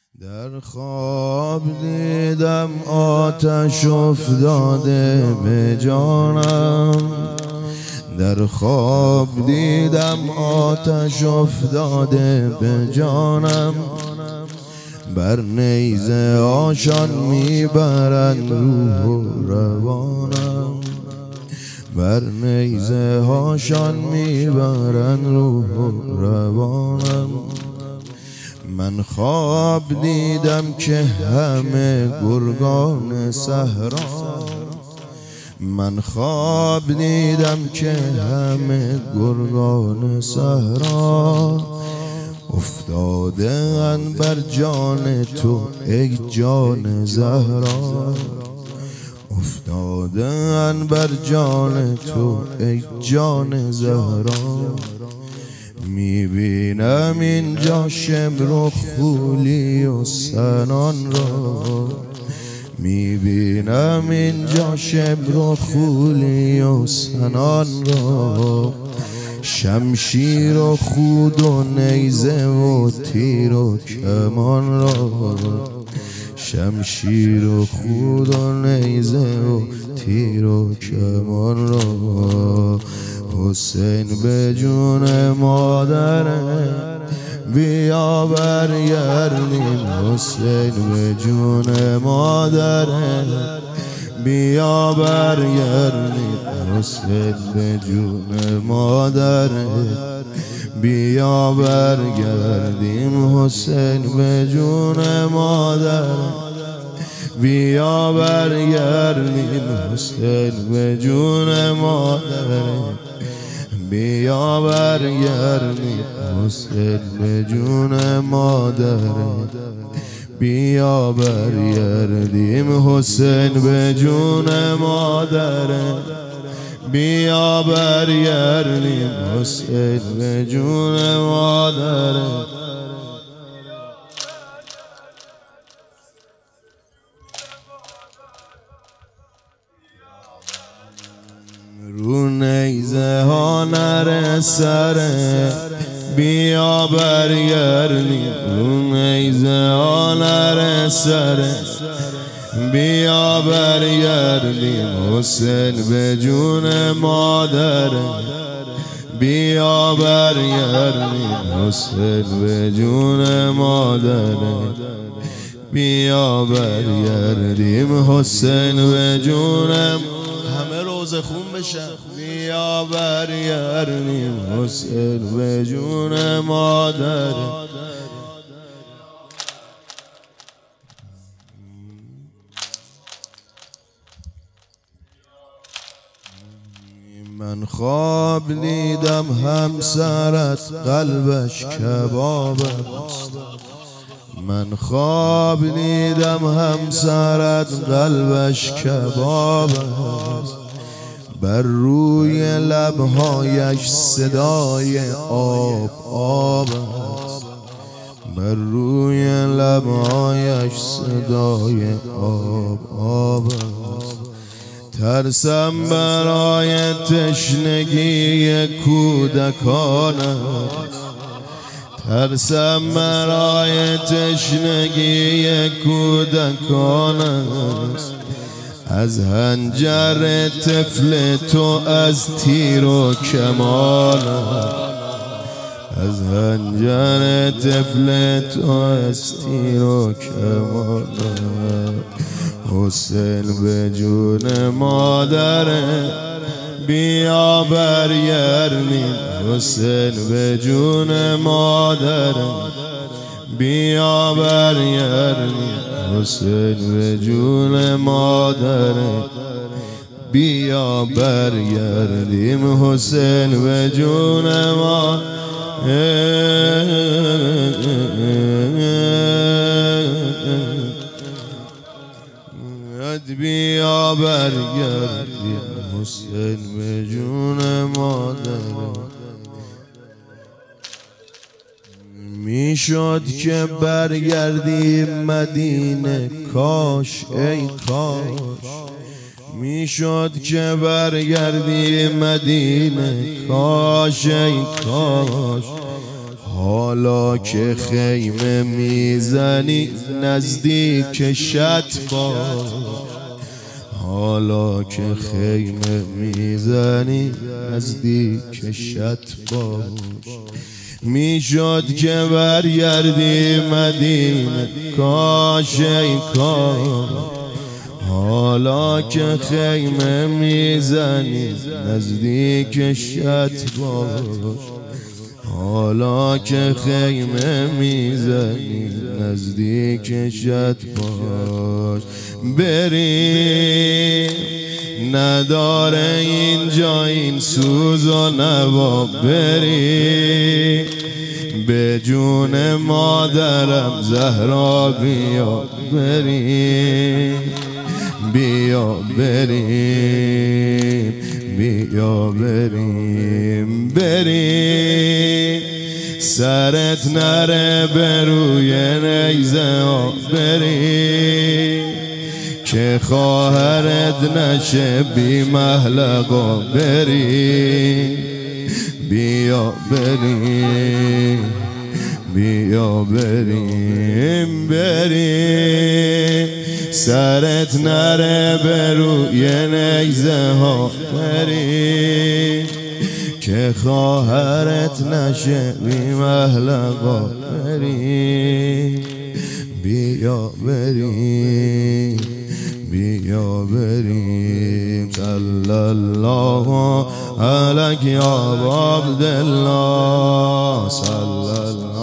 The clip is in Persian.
در خواب دیدم آتش افتاده به جانم، در خواب دیدم آتش افتاده به جانم. بر نیزه هاشان میبرند روح و روانم، بر نیزه هاشان میبرند روح و روانم. من خواب دیدم که همه گرگان صحرا، من خواب دیدم که همه گرگان صحرا افتاده اند بر جان تو ای جان زهرا، افتاده اند بر جان تو ای جان زهرا. میبینم اینجا شمر و خولی و سنان را، میبینم اینجا شمر و خولی و سنان را، شمشیر و خود و نیزه و تیر و کمان را، شمشیر و خود و نیزه و تیر و کمان را. حسین به جون مادره بیا برگردیم، حسین به جون مادره بیا برگردیم، حسین به جون مادره بیا برگردیم، حسین به جون مادره بیا برگردیم، حسین به جون مادره بیا برگردیم، حسین به جون مادره بیا برگردیم، حسین به جون مادره بیا برگردیم، حسین به جون مادره. رو نیزه ها نره سره بیا برگردیم، رو نیزه ها نره سره بیا برگردیم، حسین به جون مادره بیا برگردیم، حسین به جون مادره بیا برگردیم، حسین به جون همه روزه خون بشن بیا برگردیم، حسین به جون مادره. من خواب دیدم همسرت قلبش کباب است، من خواب دیدم همسرت قلبش کباب است، بر روی لبهایش صدای آب آب است، بر روی لبهایش صدای آب آب است. ترسم برای تشنگی کودکان است، ترسم برای تشنگی کودکان است، از حنجر طفل تو از تیر و کمان است، از حنجر طفل تو از تیر و کمان است. حسین به جون مادره بیا برگردیم، حسین به جون مادره بیا برگردیم، حسین به جون مادره بیا برگردیم، حسین به جون مادره بیا برگردیم، حسین به جون مادره. میشد که برگردیم مدینه کاش ای کاش، میشد که برگردیم مدینه کاش ای کاش، حالا که خیمه میزنی نزدیک شط باش، حالا که خیمه میزنی نزدیک شط باش. میشد که برگردی مدینه کاش ای کاش، حالا که خیمه میزنی نزدیک شط باش، حالا که خیمه میزنی نزدیک شط باش. بریم نداره اینجا این سوز و نوا، بریم به جون مادرم زهرا بیا، بریم بیا بریم بیا بریم بریم، سرت نره به روی نیزه ها، بریم که خواهرت نشه بی محلقا، بریم بیا بریم بیا بریم بریم، سرت نره به روی نیزه ها، بریم که خواهرت نشه بی محلقا، بریم بیا بریم بیا بریم. صلی الله علیک یا عبدالله، صلی الله